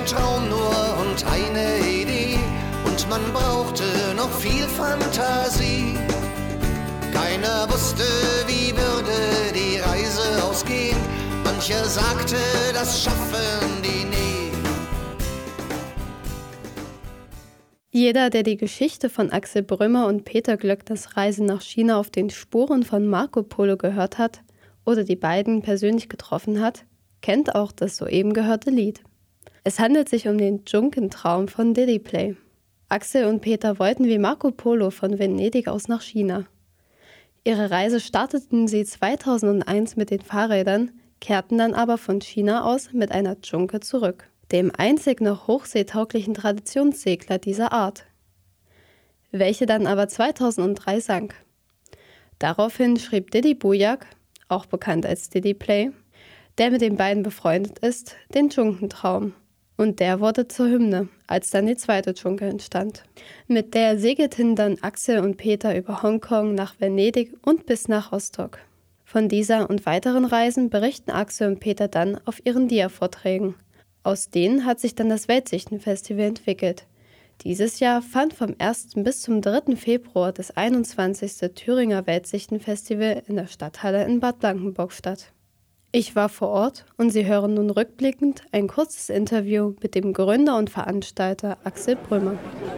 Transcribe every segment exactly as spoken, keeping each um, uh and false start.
Traum nur und eine Idee und man brauchte noch viel Fantasie. Keiner wusste, wie würde die Reise ausgehen. Mancher sagte, das schaffen die nie. Jeder, der die Geschichte von Axel Brümmer und Peter Glöckners Reise nach China auf den Spuren von Marco Polo gehört hat oder die beiden persönlich getroffen hat, kennt auch das soeben gehörte Lied. Es handelt sich um den Junkentraum von Diddy Play. Axel und Peter wollten wie Marco Polo von Venedig aus nach China. Ihre Reise starteten sie zweitausendeins mit den Fahrrädern, kehrten dann aber von China aus mit einer Junke zurück, dem einzig noch hochseetauglichen Traditionssegler dieser Art, welche dann aber zweitausenddrei sank. Daraufhin schrieb Didi Bujak, auch bekannt als Diddy Play, der mit den beiden befreundet ist, den Junkentraum. Und der wurde zur Hymne, als dann die zweite Junke entstand. Mit der segelten dann Axel und Peter über Hongkong nach Venedig und bis nach Rostock. Von dieser und weiteren Reisen berichten Axel und Peter dann auf ihren Dia-Vorträgen. Aus denen hat sich dann das Weltsichtenfestival entwickelt. Dieses Jahr fand vom ersten bis zum dritten Februar das einundzwanzigste Thüringer Weltsichtenfestival in der Stadthalle in Bad Blankenburg statt. Ich war vor Ort und Sie hören nun rückblickend ein kurzes Interview mit dem Gründer und Veranstalter Axel Brümmer.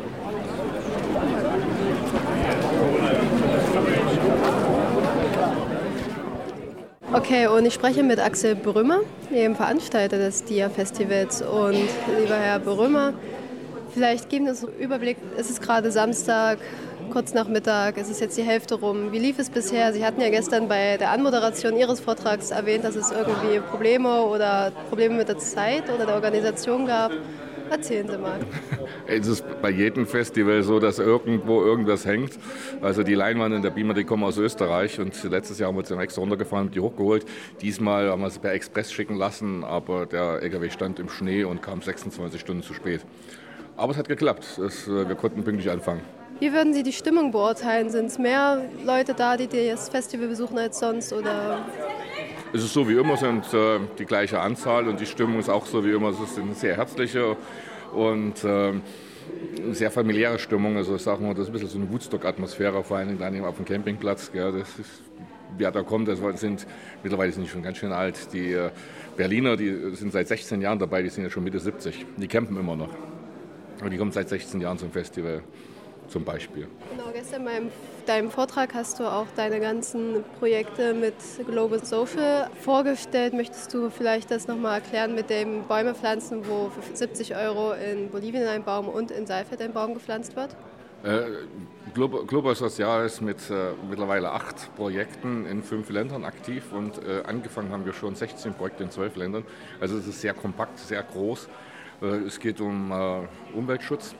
Okay, und ich spreche mit Axel Brümmer, dem Veranstalter des Dia-Festivals. Und lieber Herr Brümmer, vielleicht geben Sie uns einen Überblick. Es ist gerade Samstag, kurz nach Mittag, es ist jetzt die Hälfte rum. Wie lief es bisher? Sie hatten ja gestern bei der Anmoderation Ihres Vortrags erwähnt, dass es irgendwie Probleme oder Probleme mit der Zeit oder der Organisation gab. Erzählen Sie mal. Es ist bei jedem Festival so, dass irgendwo irgendwas hängt. Also die Leinwand und der Beamer, die kommen aus Österreich und letztes Jahr haben wir uns dann extra runtergefahren und die hochgeholt. Diesmal haben wir es per Express schicken lassen, aber der L K W stand im Schnee und kam sechsundzwanzig Stunden zu spät. Aber es hat geklappt, es, wir konnten pünktlich anfangen. Wie würden Sie die Stimmung beurteilen? Sind es mehr Leute da, die das Festival besuchen als sonst? Oder? Es ist so wie immer, es sind äh, die gleiche Anzahl und die Stimmung ist auch so wie immer. Es ist eine sehr herzliche und äh, sehr familiäre Stimmung. Also ich sage mal, das ist ein bisschen so eine Woodstock-Atmosphäre, vor allem dann auf dem Campingplatz. Gell. Das ist, wer da kommt, das sind mittlerweile sind die schon ganz schön alt. Die äh, Berliner, die sind seit sechzehn Jahren dabei, die sind ja schon Mitte siebzig. Die campen immer noch. Und die kommen seit sechzehn Jahren zum Festival. Zum Beispiel. Genau, gestern in deinem Vortrag hast du auch deine ganzen Projekte mit Global Social vorgestellt. Möchtest du vielleicht das nochmal erklären mit dem Bäume pflanzen, wo für siebzig Euro in Bolivien ein Baum und in Saalfeld ein Baum gepflanzt wird? Äh, Global, Global Social ist mit äh, mittlerweile acht Projekten in fünf Ländern aktiv und äh, angefangen haben wir schon sechzehn Projekte in zwölf Ländern. Also es ist sehr kompakt, sehr groß. Äh, es geht um äh, Umweltschutz.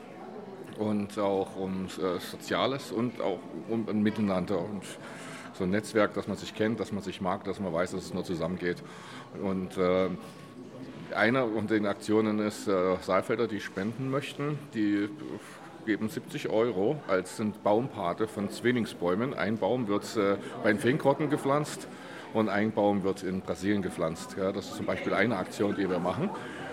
Und auch um äh, Soziales und auch um ein Miteinander und so ein Netzwerk, dass man sich kennt, dass man sich mag, dass man weiß, dass es nur zusammengeht. Und äh, eine von den Aktionen ist äh, Saalfelder, die spenden möchten. Die geben siebzig Euro als sind Baumpate von Zwillingsbäumen. Ein Baum wird äh, bei den Feenkrotten gepflanzt und ein Baum wird in Brasilien gepflanzt. Ja, das ist zum Beispiel eine Aktion, die wir machen.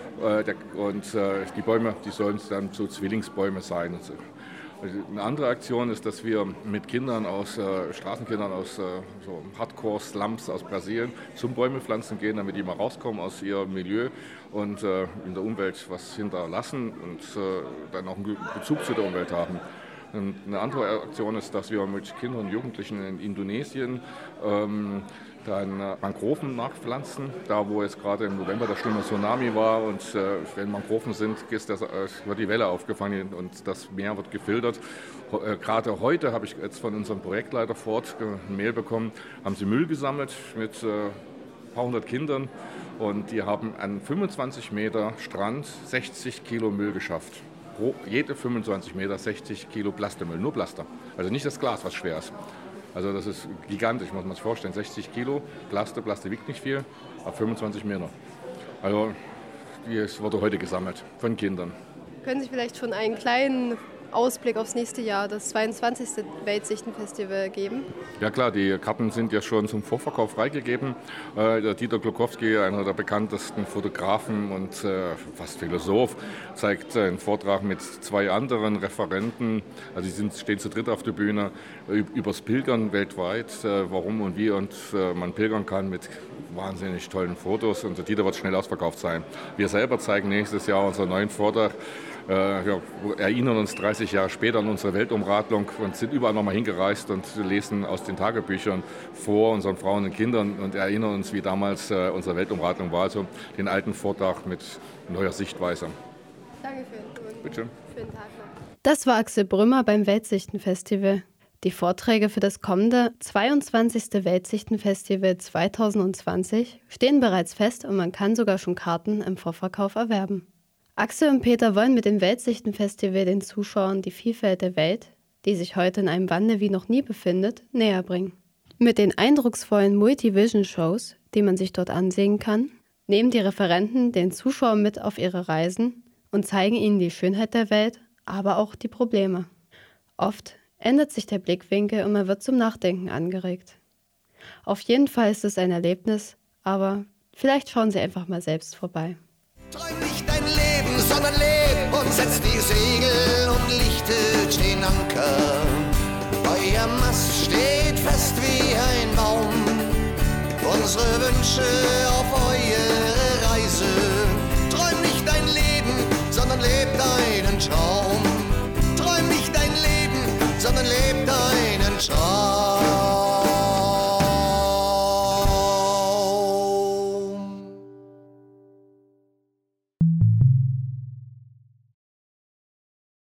Und die Bäume, die sollen dann so Zwillingsbäume sein. Eine andere Aktion ist, dass wir mit Kindern aus Straßenkindern aus so Hardcore-Slums aus Brasilien zum Bäume pflanzen gehen, damit die mal rauskommen aus ihrem Milieu und in der Umwelt was hinterlassen und dann auch einen Bezug zu der Umwelt haben. Eine andere Aktion ist, dass wir mit Kindern und Jugendlichen in Indonesien ähm, dann Mangroven nachpflanzen, da wo jetzt gerade im November der schlimme Tsunami war und äh, wenn Mangroven sind, ist das, äh, wird die Welle aufgefangen und das Meer wird gefiltert. Ho- äh, gerade heute habe ich jetzt von unserem Projektleiter Ford eine Mail bekommen, haben sie Müll gesammelt mit äh, ein paar hundert Kindern und die haben an fünfundzwanzig Meter Strand sechzig Kilo Müll geschafft. Pro jede fünfundzwanzig Meter sechzig Kilo Plastikmüll, nur Plaster. Also nicht das Glas, was schwer ist. Also das ist gigantisch, muss man sich vorstellen. sechzig Kilo Plastik, Plastik wiegt nicht viel, auf fünfundzwanzig Meter. Also das wurde heute gesammelt von Kindern. Können Sie vielleicht schon einen kleinen Ausblick aufs nächste Jahr, das zweiundzwanzigste Weltsichtenfestival, geben? Ja klar, die Karten sind ja schon zum Vorverkauf freigegeben. Äh, der Dieter Glukowski, einer der bekanntesten Fotografen und äh, fast Philosoph, zeigt einen Vortrag mit zwei anderen Referenten. Also sie sind, stehen zu dritt auf der Bühne übers Pilgern weltweit, äh, warum und wie und äh, man pilgern kann mit wahnsinnig tollen Fotos. Und der Dieter wird schnell ausverkauft sein. Wir selber zeigen nächstes Jahr unseren neuen Vortrag. Äh, ja, erinnern uns dreißig Jahre später an unsere Weltumradlung und sind überall nochmal hingereist und lesen aus den Tagebüchern vor unseren Frauen und Kindern und erinnern uns, wie damals äh, unsere Weltumradlung war. Also den alten Vortrag mit neuer Sichtweise. Danke für den Bitte schön. Schönen Tag noch. Das war Axel Brümmer beim Weltsichtenfestival. Die Vorträge für das kommende zweiundzwanzigste Weltsichtenfestival zweitausendzwanzig stehen bereits fest und man kann sogar schon Karten im Vorverkauf erwerben. Axel und Peter wollen mit dem Weltsichtenfestival den Zuschauern die Vielfalt der Welt, die sich heute in einem Wandel wie noch nie befindet, näher bringen. Mit den eindrucksvollen Multivision-Shows, die man sich dort ansehen kann, nehmen die Referenten den Zuschauer mit auf ihre Reisen und zeigen ihnen die Schönheit der Welt, aber auch die Probleme. Oft ändert sich der Blickwinkel und man wird zum Nachdenken angeregt. Auf jeden Fall ist es ein Erlebnis, aber vielleicht schauen Sie einfach mal selbst vorbei. Träum nicht dein Leben, sondern leb und setz die Segel und lichtet den Anker. Euer Mast steht fest wie ein Baum. Unsere Wünsche auf eure Reise. Träum nicht dein Leben, sondern leb deinen Traum.